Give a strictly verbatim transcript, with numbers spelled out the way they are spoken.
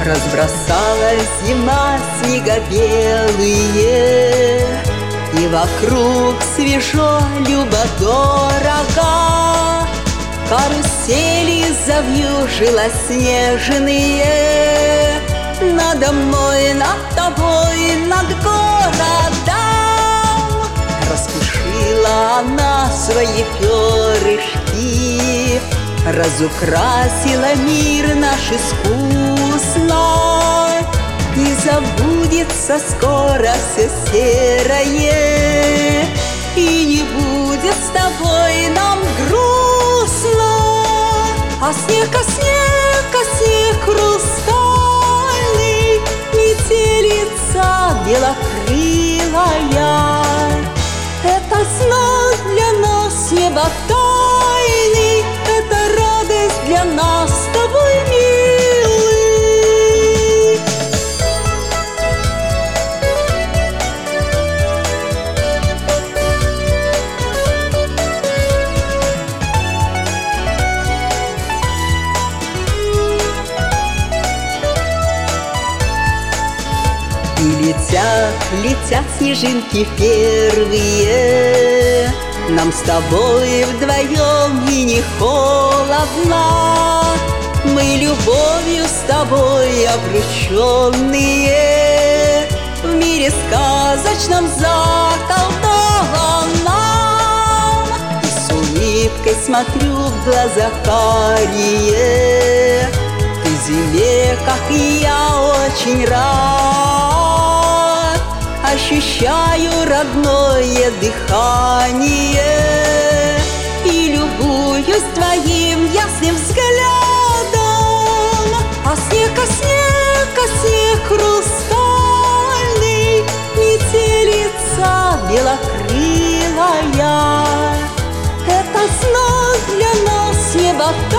Разбросала зима снега белые, и вокруг свежо, любо-дорого. Карусели завьюжило снежные надо мной, над тобой, над городом. Распушила она свои перышки, разукрасила мир наш искусно, и забудется скоро все серое, и не будет с тобой нам грустно. А снег, а снег, а снег хрустальный, метелица белокрылая. Это знак для нас неба тайный, это радость для нас с тобой, милый. И летят, летят снежинки первые, нам с тобой вдвоем и не холодно. Мы любовью с тобой обрученные, в мире сказочном заколдованном. И с улыбкой смотрю в глаза карие, ты зиме, как и я, очень рад. Ощущаю родное дыхание и любуюсь твоим ясным взглядом. А снег, а снег, а снег хрустальный, метелица белокрылая. Это знак для нас неба